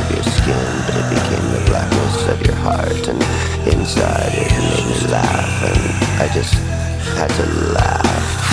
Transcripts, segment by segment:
of your skin, but it became the blackness of your heart, and inside it made me laugh, and I just had to laugh.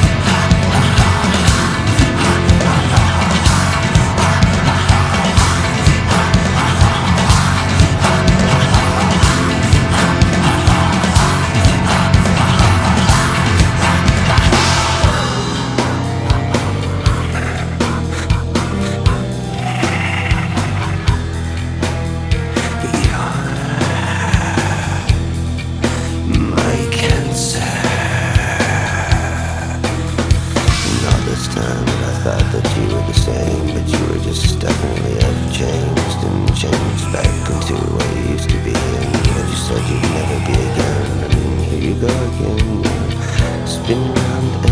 Thought that you were the same, but you were just definitely have changed and changed back into what you used to be, and what you said you'd never be again. And here you go again, spin around